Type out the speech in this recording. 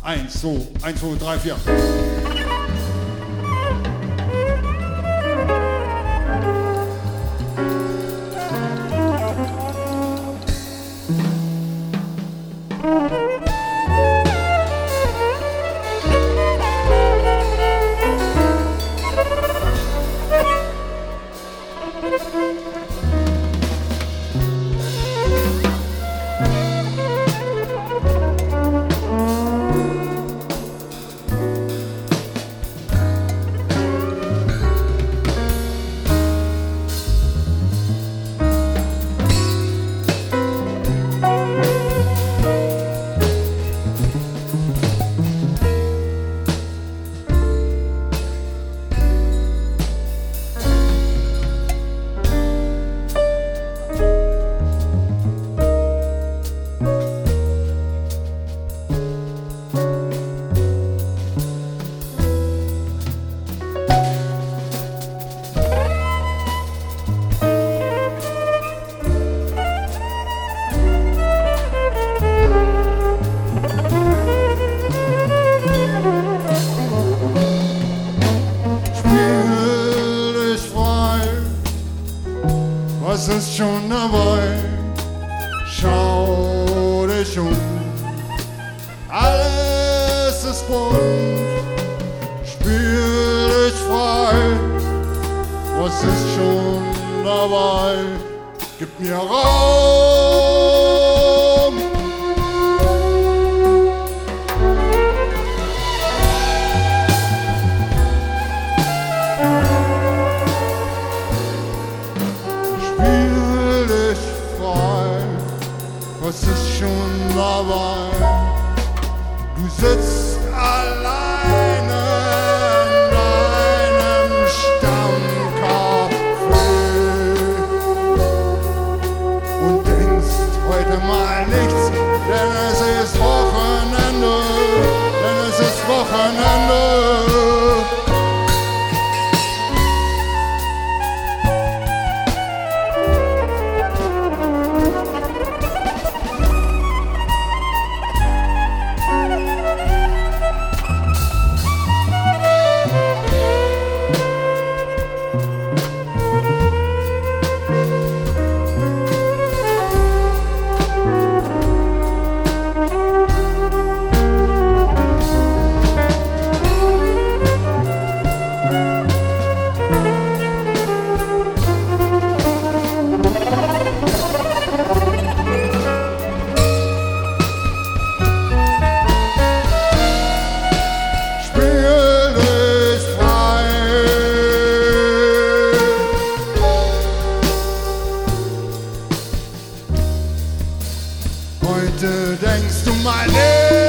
1, 2, 1, 2, 3, 4. Was ist schon dabei? Schau dich um, alles ist bunt. Spiel dich frei, was ist schon dabei? Gib mir Raum. Was ist schon dabei? Du sitzt alleine in deinem Stammcafé und denkst heute mal nichts, denn es ist Wochenende, denn es ist Wochenende. Heute denkst du mal nicht.